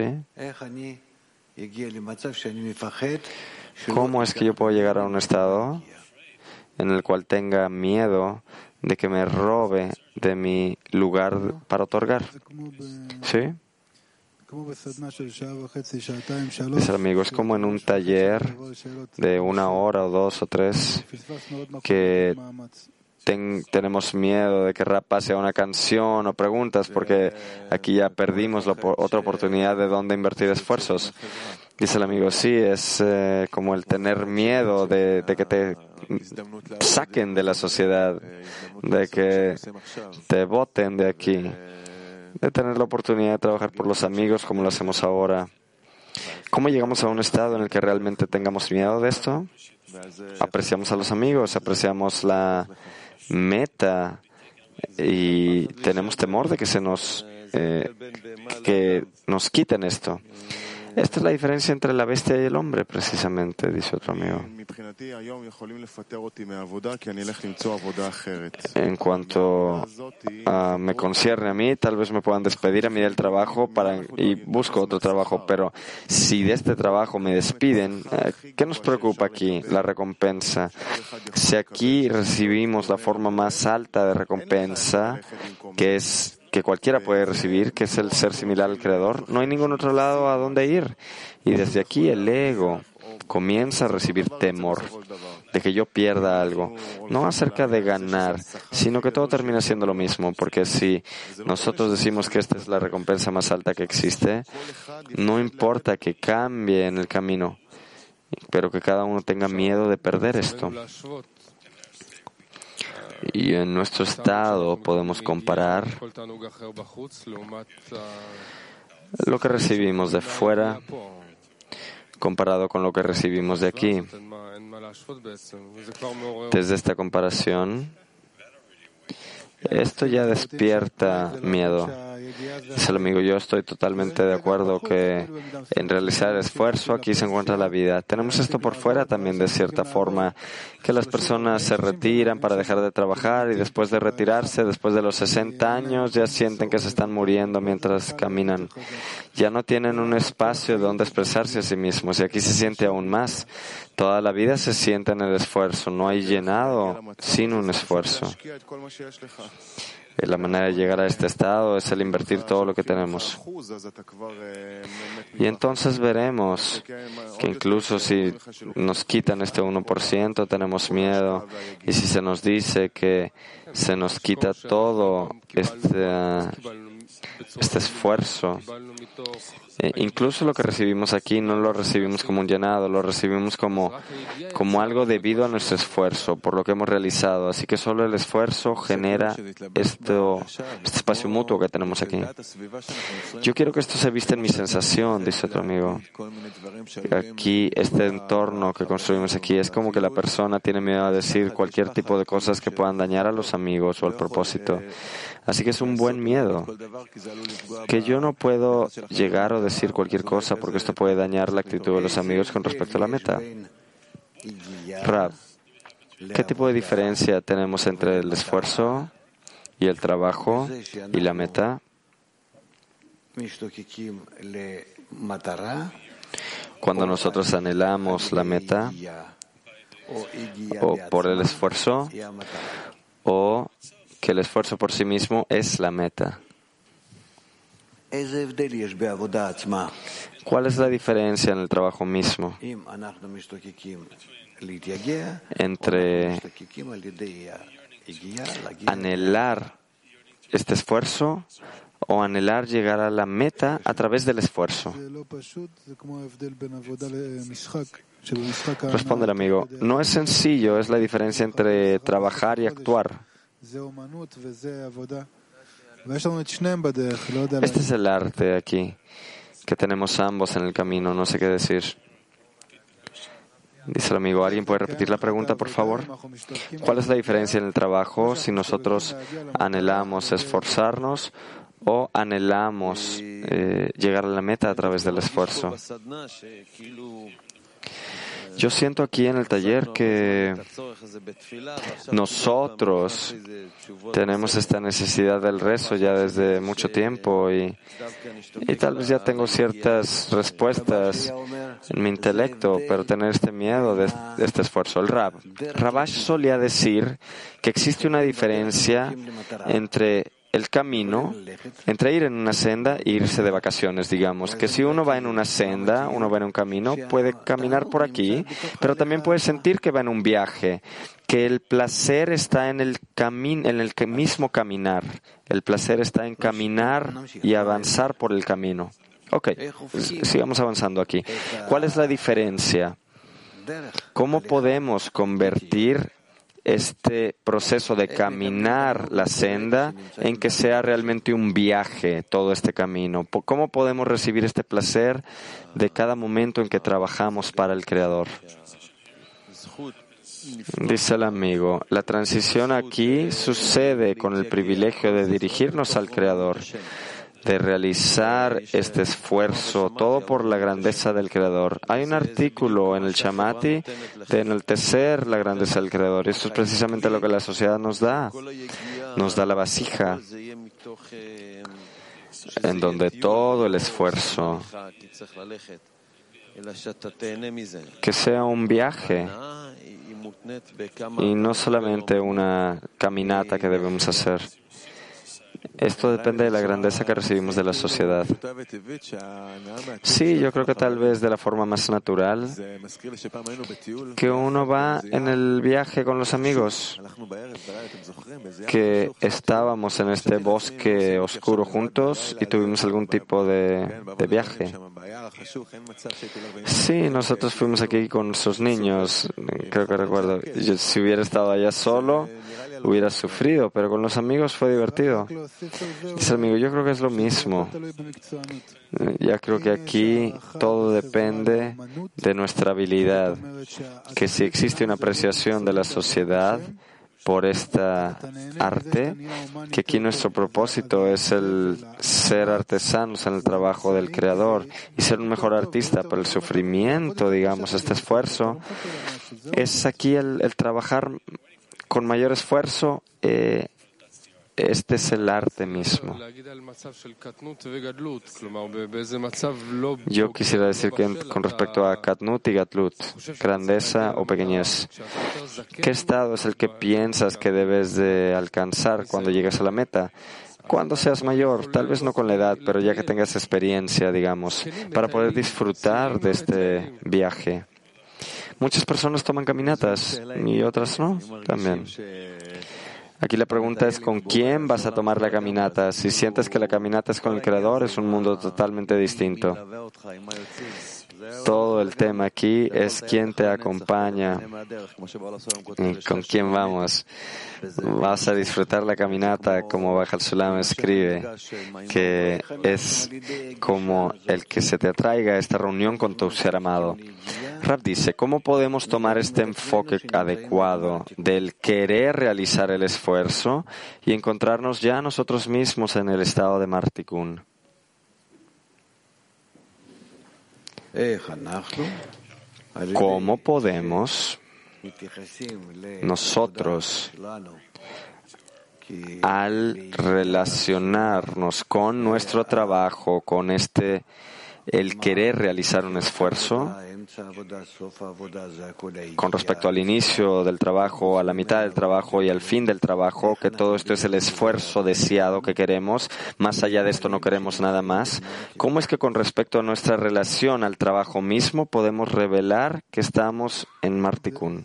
¿Cómo es que yo puedo llegar a un estado en el cual tenga miedo de que me robe de mi lugar para otorgar? ¿Sí? Mis amigos, como en un taller de una hora o dos o tres que Ten, tenemos miedo de que Rab pase a una canción o preguntas porque aquí ya perdimos la otra oportunidad de dónde invertir esfuerzos. Dice el amigo, sí, es eh, como el tener miedo de, de que te saquen de la sociedad, de que te boten de aquí, de tener la oportunidad de trabajar por los amigos como lo hacemos ahora. ¿Cómo llegamos a un estado en el que realmente tengamos miedo de esto? apreciamos a los amigos, apreciamos la meta y tenemos temor de que se nos eh, que nos quiten esto. Esta es la diferencia entre la bestia y el hombre, precisamente, dice otro amigo. En cuanto a, me concierne a mí, tal vez me puedan despedir a mí del trabajo para, y busco otro trabajo, pero si de este trabajo me despiden, ¿qué nos preocupa aquí? La recompensa. Si aquí recibimos la forma más alta de recompensa, que es que cualquiera puede recibir, que es el ser similar al Creador, no hay ningún otro lado a donde ir. Y desde aquí el ego comienza a recibir temor de que yo pierda algo, no acerca de ganar, sino que todo termina siendo lo mismo, porque si nosotros decimos que esta es la recompensa más alta que existe, no importa que cambie en el camino, pero que cada uno tenga miedo de perder esto. Y en nuestro estado podemos comparar lo que recibimos de fuera comparado con lo que recibimos de aquí. Desde esta comparación, esto ya despierta miedo. Dice el amigo, yo estoy totalmente de acuerdo que en realizar el esfuerzo aquí se encuentra la vida. Tenemos esto por fuera también de cierta forma, que las personas se retiran para dejar de trabajar y después de retirarse, después de los sesenta años, ya sienten que se están muriendo mientras caminan. Ya no tienen un espacio donde expresarse a sí mismos y aquí se siente aún más. Toda la vida se siente en el esfuerzo, no hay llenado sin un esfuerzo. La manera de llegar a este estado es el invertir todo lo que tenemos. Y entonces veremos que incluso si nos quitan este uno por ciento, tenemos miedo. Y si se nos dice que se nos quita todo este, este esfuerzo, eh, incluso lo que recibimos aquí no lo recibimos como un llenado, lo recibimos como, como algo debido a nuestro esfuerzo, por lo que hemos realizado. Así que solo el esfuerzo genera esto, este espacio mutuo que tenemos aquí. Yo quiero que esto se vista en mi sensación, dice otro amigo. Aquí, este entorno que construimos aquí es como que la persona tiene miedo a decir cualquier tipo de cosas que puedan dañar a los amigos o al propósito. Así que es un buen miedo, que yo no puedo llegar o decir cualquier cosa porque esto puede dañar la actitud de los amigos con respecto a la meta. Rab, ¿qué tipo de diferencia tenemos entre el esfuerzo y el trabajo y la meta? Cuando nosotros anhelamos la meta, o por el esfuerzo, o que el esfuerzo por sí mismo es la meta. ¿Cuál es la diferencia en el trabajo mismo entre anhelar este esfuerzo o anhelar llegar a la meta a través del esfuerzo? Responde el amigo, no es sencillo, es la diferencia entre trabajar y actuar. Este es el arte aquí, que tenemos ambos en el camino, no sé qué decir. Dice el amigo, ¿alguien puede repetir la pregunta, por favor? ¿Cuál es la diferencia en el trabajo si nosotros anhelamos esforzarnos o anhelamos eh, llegar a la meta a través del esfuerzo? Yo siento aquí en el taller que nosotros tenemos esta necesidad del rezo ya desde mucho tiempo y, y tal vez ya tengo ciertas respuestas en mi intelecto, pero tener este miedo de, de este esfuerzo. El Rab, Rabash solía decir que existe una diferencia entre el camino, entre ir en una senda e irse de vacaciones, digamos, que si uno va en una senda, uno va en un camino, puede caminar por aquí, pero también puede sentir que va en un viaje, que el placer está en el camino, en el mismo caminar, el placer está en caminar y avanzar por el camino. Ok, sigamos avanzando aquí. ¿Cuál es la diferencia? ¿Cómo podemos convertir este proceso de caminar la senda en que sea realmente un viaje todo este camino? ¿Cómo podemos recibir este placer de cada momento en que trabajamos para el Creador? Dice el amigo, la transición aquí sucede con el privilegio de dirigirnos al Creador, de realizar este esfuerzo, todo por la grandeza del Creador. Hay un artículo en el Shamati de enaltecer la grandeza del Creador. Esto es precisamente lo que la sociedad nos da. Nos da la vasija, en donde todo el esfuerzo, que sea un viaje y no solamente una caminata que debemos hacer. Esto depende de la grandeza que recibimos de la sociedad. Sí, yo creo que tal vez de la forma más natural, que uno va en el viaje con los amigos, que estábamos en este bosque oscuro juntos y tuvimos algún tipo de, de viaje. Sí, nosotros fuimos aquí con sus niños, creo que recuerdo. Yo, si hubiera estado allá solo, hubiera sufrido, pero con los amigos fue divertido. Dice el amigo, yo creo que es lo mismo. Ya creo que aquí todo depende de nuestra habilidad, que si existe una apreciación de la sociedad por esta arte, que aquí nuestro propósito es el ser artesanos en el trabajo del Creador y ser un mejor artista, pero el sufrimiento, digamos, este esfuerzo, es aquí el, el trabajar con mayor esfuerzo. eh, Este es el arte mismo. Yo quisiera decir que con respecto a Katnut y Gatlut, grandeza o pequeñez, ¿qué estado es el que piensas que debes de alcanzar cuando llegues a la meta? Cuando seas mayor, tal vez no con la edad, pero ya que tengas experiencia, digamos, para poder disfrutar de este viaje. Muchas personas toman caminatas y otras no, también. Aquí la pregunta es ¿con quién vas a tomar la caminata? Si sientes que la caminata es con el Creador, es un mundo totalmente distinto. Todo el tema aquí es quién te acompaña y con quién vamos. Vas a disfrutar la caminata, como Bajal Sulam escribe, que es como el que se te atraiga a esta reunión con tu ser amado. Rab dice, ¿cómo podemos tomar este enfoque adecuado del querer realizar el esfuerzo y encontrarnos ya nosotros mismos en el estado de Martikun? ¿Cómo podemos nosotros, al relacionarnos con nuestro trabajo, con este, el querer realizar un esfuerzo, con respecto al inicio del trabajo, a la mitad del trabajo y al fin del trabajo, que todo esto es el esfuerzo deseado que queremos, más allá de esto no queremos nada más? ¿Cómo es que con respecto a nuestra relación al trabajo mismo podemos revelar que estamos en Martikun?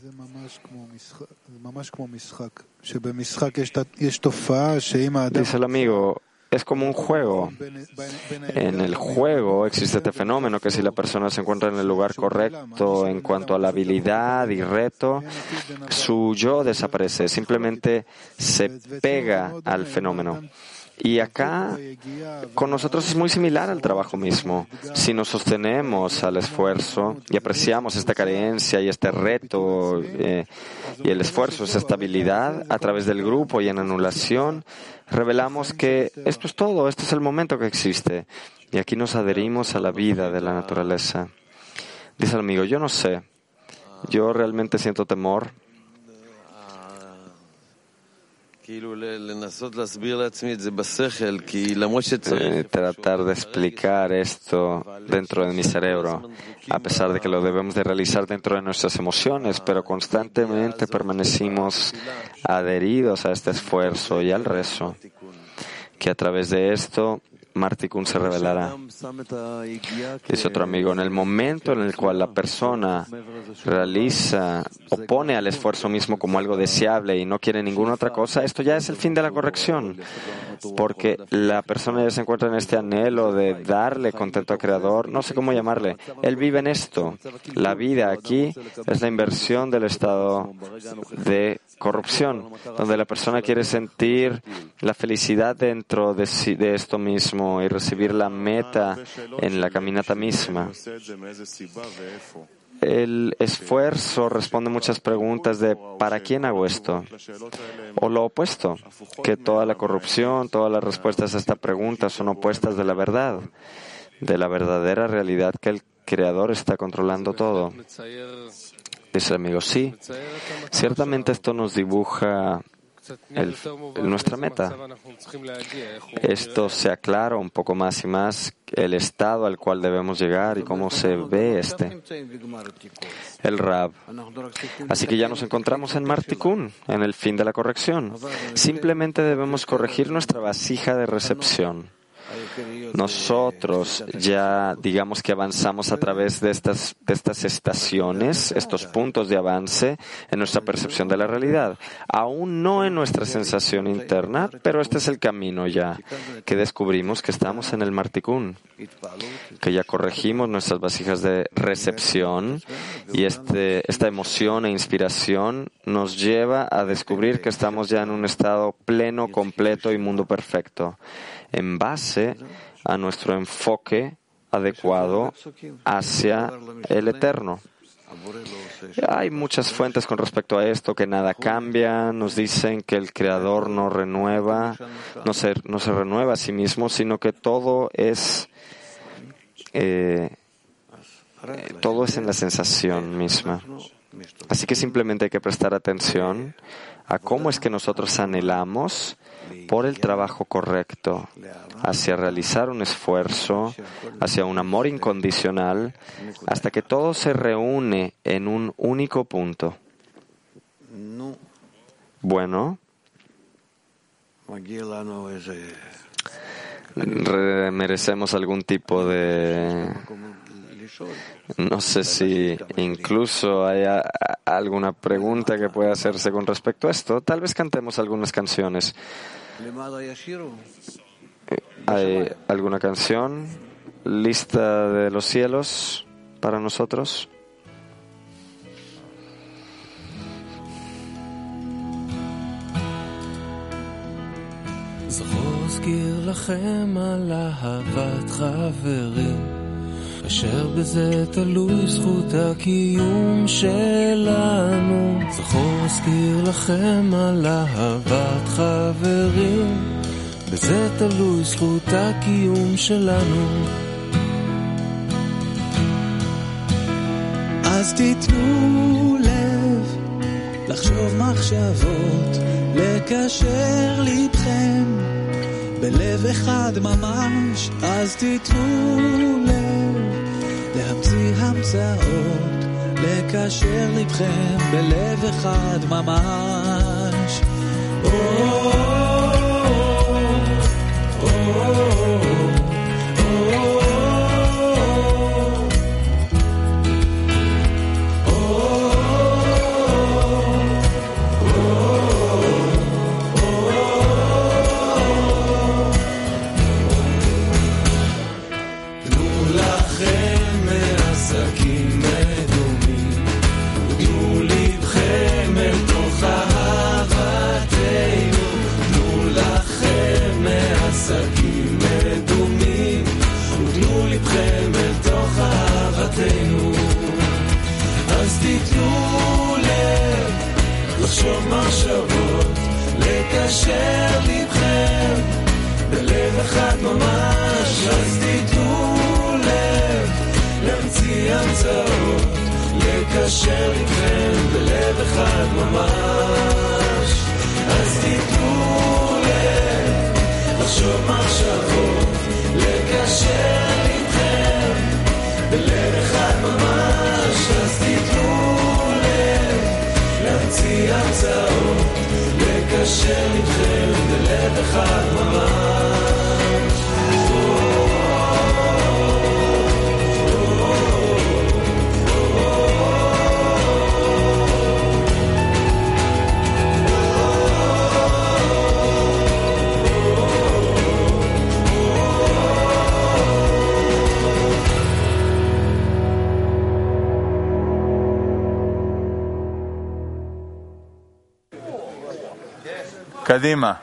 Dice el amigo, es como un juego. En el juego existe este fenómeno que si la persona se encuentra en el lugar correcto en cuanto a la habilidad y reto, su yo desaparece, simplemente se pega al fenómeno. Y acá, con nosotros es muy similar al trabajo mismo. Si nos sostenemos al esfuerzo y apreciamos esta carencia y este reto eh, y el esfuerzo, esa estabilidad a través del grupo y en anulación, revelamos que esto es todo, este es el momento que existe. Y aquí nos adherimos a la vida de la naturaleza. Dice el amigo, yo no sé, yo realmente siento temor. Eh, tratar de explicar esto dentro de mi cerebro, a pesar de que lo debemos de realizar dentro de nuestras emociones, pero constantemente permanecimos adheridos a este esfuerzo y al rezo, que a través de esto Martikun se revelará. Dice otro amigo, en el momento en el cual la persona realiza o pone al esfuerzo mismo como algo deseable y no quiere ninguna otra cosa, esto ya es el fin de la corrección, porque la persona ya se encuentra en este anhelo de darle contento al Creador, no sé cómo llamarle, él vive en esto. La vida aquí es la inversión del estado de corrupción, donde la persona quiere sentir la felicidad dentro de, sí, de esto mismo y recibir la meta en la caminata misma. el esfuerzo responde muchas preguntas de ¿para quién hago esto? O lo opuesto, que toda la corrupción, todas las respuestas a esta pregunta son opuestas de la verdad, de la verdadera realidad que el Creador está controlando todo. Dice el amigo, sí, ciertamente esto nos dibuja el, nuestra meta. Esto se aclara un poco más y más el estado al cual debemos llegar y cómo se ve este. El Rab. Así que ya nos encontramos en Mar Tikkun, en el fin de la corrección. Simplemente debemos corregir nuestra vasija de recepción. Nosotros ya, digamos que avanzamos a través de estas, de estas estaciones, estos puntos de avance en nuestra percepción de la realidad. Aún no en nuestra sensación interna, pero este es el camino ya, que descubrimos que estamos en el Mar Tikkun, que ya corregimos nuestras vasijas de recepción y este, esta emoción e inspiración nos lleva a descubrir que estamos ya en un estado pleno, completo y mundo perfecto, en base a nuestro enfoque adecuado hacia el Eterno. Hay muchas fuentes con respecto a esto, que nada cambia, nos dicen que el Creador no renueva, no se, no se renueva a sí mismo, sino que todo es, eh, todo es en la sensación misma. Así que simplemente hay que prestar atención a cómo es que nosotros anhelamos por el trabajo correcto, hacia realizar un esfuerzo, hacia un amor incondicional, hasta que todo se reúne en un único punto. Bueno, merecemos algún tipo de... No sé si incluso hay a, a, alguna pregunta que pueda hacerse con respecto a esto. Tal vez cantemos algunas canciones. ¿Hay alguna canción lista de los cielos para nosotros? אשר בזה תלוי זכות הקיום שלנו. זכור אזכיר לכם על אהבת חברים, בזה תלוי זכות הקיום שלנו. אז תיתנו לב לחשוב מחשבות, לקשר לבכם בלב אחד ממש. אז תיתנו לב להמציא המצאות, לקשר לבכם בלב אחד ממש. לחשוב מחשבות, לקשר לבכם בלב אחד ממש. אז תיתנו לב להמציא המצאות, לקשר לבכם בלב אחד ממש. אז תיתנו לב לחשוב מחשבות, לקשר לבכם בלב אחד ממש. אז תיתנו להמציא המצאות, לקשר איתכם בלב אחד ממש. קדימה.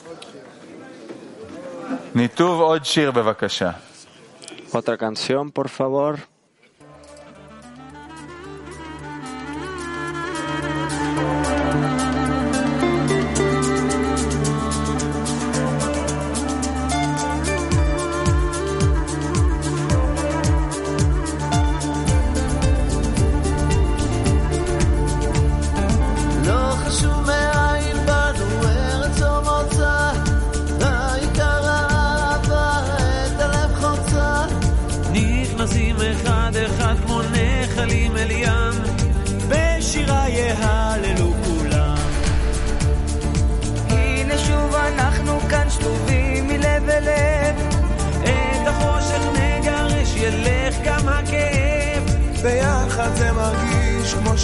ניתוב עוד שיר בבקשה. Otra canción, por favor.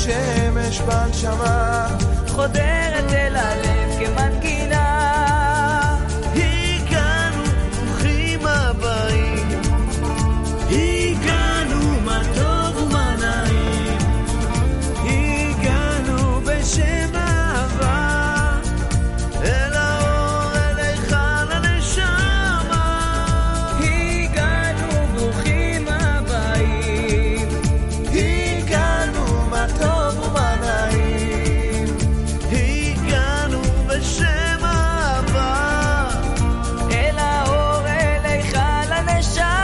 שמש בנשמה חודרת אל הלב כמנגינה. הגענו, ברוכים הבאים, הגענו, מה טוב ומה נעים, הגענו בשם אהבה אל האור, אל היכל הנשמה. הגענו, ברוכים הבאים, הגענו, מה טוב ומה נעים, הגענו בשם אהבה אל האור, אל היכל הנשמה.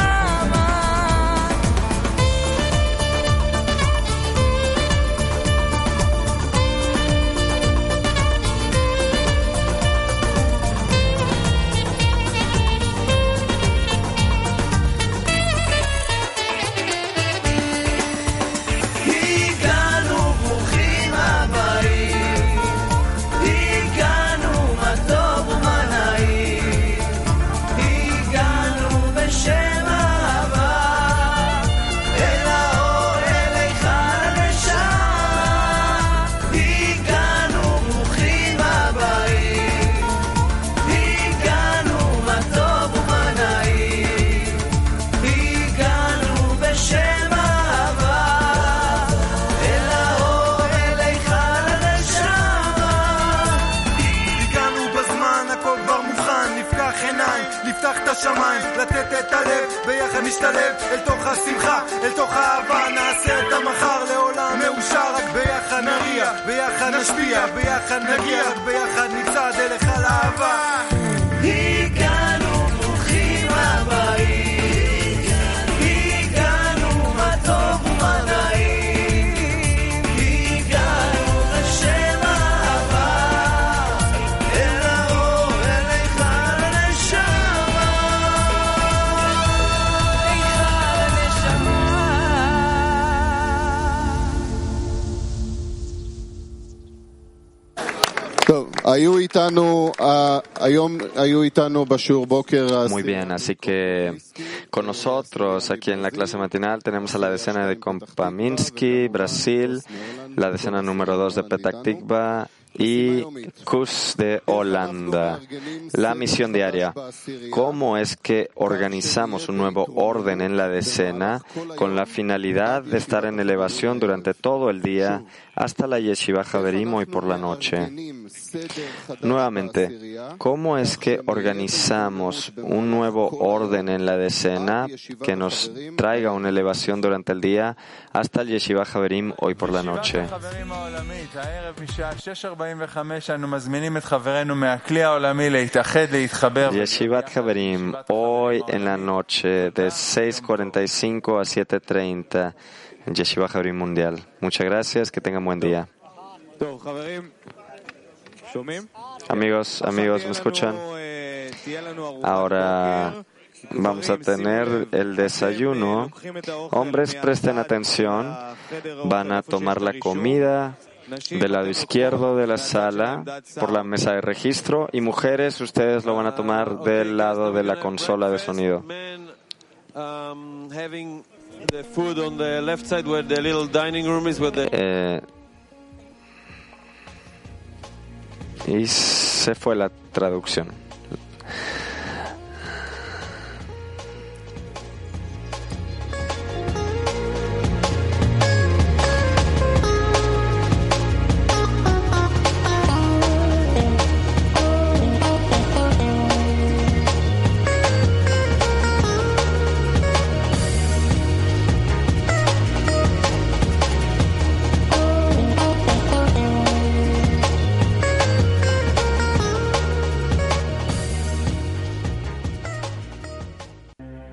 הגענו, ברוכים הבאים, הגענו, מה טוב ומה נעים, הגענו בשם אהבה אל האור, אל היכל הנשמה. הגענו, ברוכים הבאים, הגענו, מה טוב ומה נעים, הגענו בשם אהבה אל האור, אל היכל הנשמה. הגענו בזמן, הכל כבר מוכן, נפקח עיניים, נפתח את השמיים, לתת את הלב, ביחד נשתלב אל תוך השמחה, אל תוך האהבה, נעשה את המחר לעולם מאושר, רק ביחד נריע, ביחד נשפיע, ביחד נגיע, רק ביחד נצעד אל היכל האהבה. הגענו, ברוכים הבאים, הגענו, מה טוב ומה נעים, הגענו בשם אהבה אל האור, אל היכל הנשמה. טוב, היו איתנו, אה, היום היו איתנו בשיעור בוקר. Muy bien, así que con nosotros aquí en la clase matinal tenemos a la decena de Kompaminsky, Brasil, la decena número dos de Petah Tikva y Kuz de Holanda. La misión diaria. ¿Cómo es que organizamos un nuevo orden en la decena con la finalidad de estar en elevación durante todo el día hasta la Yeshiva Haverim hoy por la noche? Nuevamente, ¿cómo es que organizamos un nuevo orden en la decena que nos traiga una elevación durante el día hasta el Yeshiva Haverim hoy por la noche? Yeshivat Haverim, hoy en la noche de seis cuarenta y cinco a siete treinta, en Yeshiva Haverim Mundial. Muchas gracias, que tengan buen día. Amigos, amigos, ¿me escuchan? Ahora vamos a tener el desayuno. Hombres, presten atención. Van a tomar la comida del lado izquierdo de la sala por la mesa de registro, y mujeres, ustedes lo van a tomar del lado de la consola de sonido. Eh, y se fue la traducción.